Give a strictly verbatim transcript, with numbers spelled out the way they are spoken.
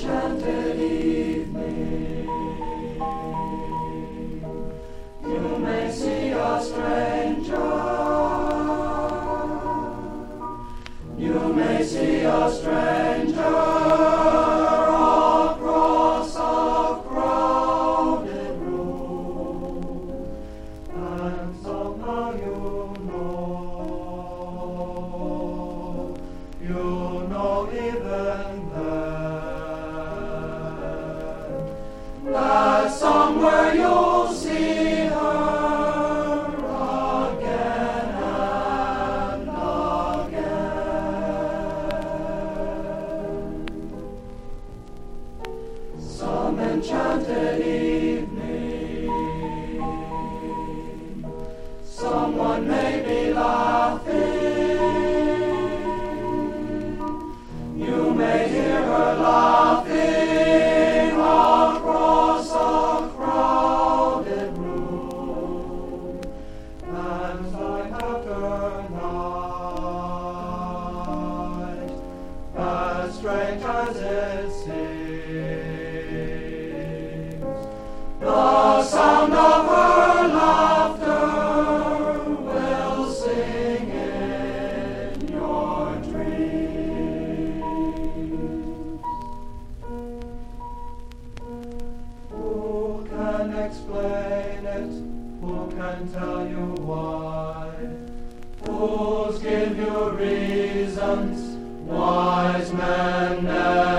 enchanted evening. You may see a stranger. You may see a stranger across a crowded room, and somehow you know, you know even then, that somewhere you'll see her again and again. Some enchanted evening, someone may be laughing. You may hear her laughing across a crowded room, and night after night, as strange as it seems, the sound of her laughter will sing in your dreams. Who can explain it? Who can tell you why? Fools give you reasons, wise men never.